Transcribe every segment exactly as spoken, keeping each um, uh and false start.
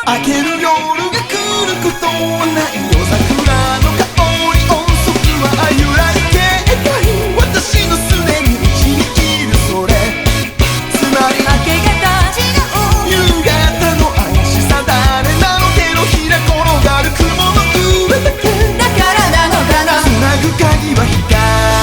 明ける夜が来ることはない夜桜の香り音速は由来警戒私のすでに内にいるそれつまり明け方夕方の怪しさ誰なの手のひら転がる雲の上だけだからなのかなつなぐ鍵は光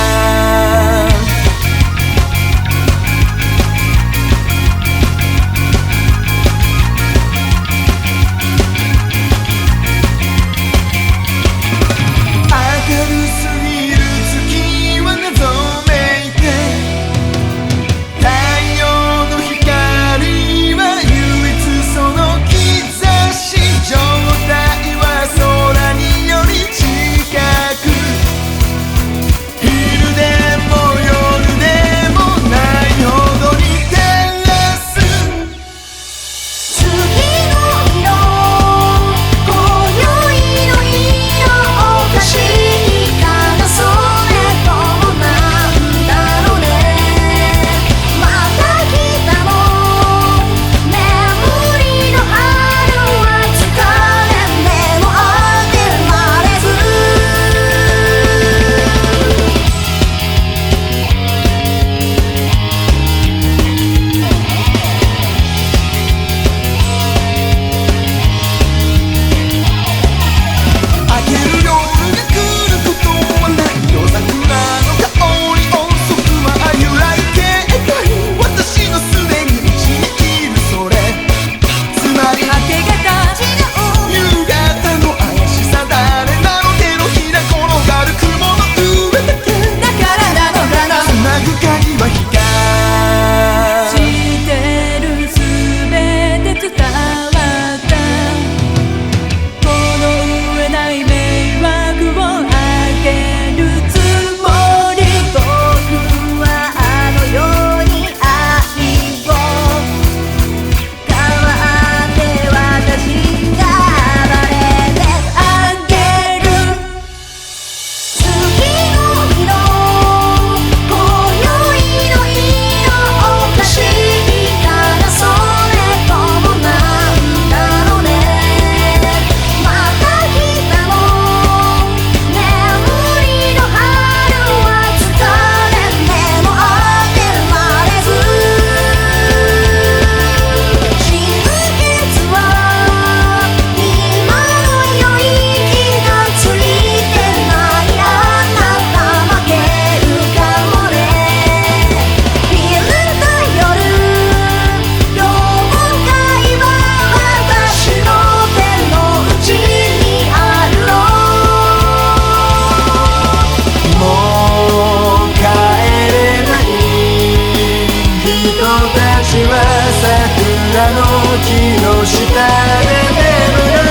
木の下で眠る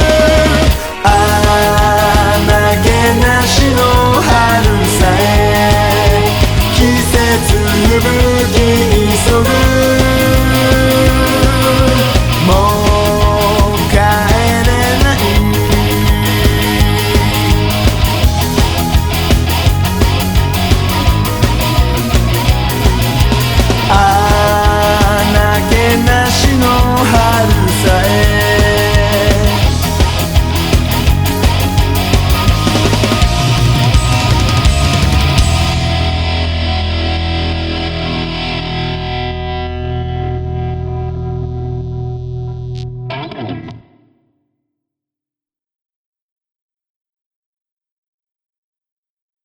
あなげなしの春さえ季節吹雪急ぐ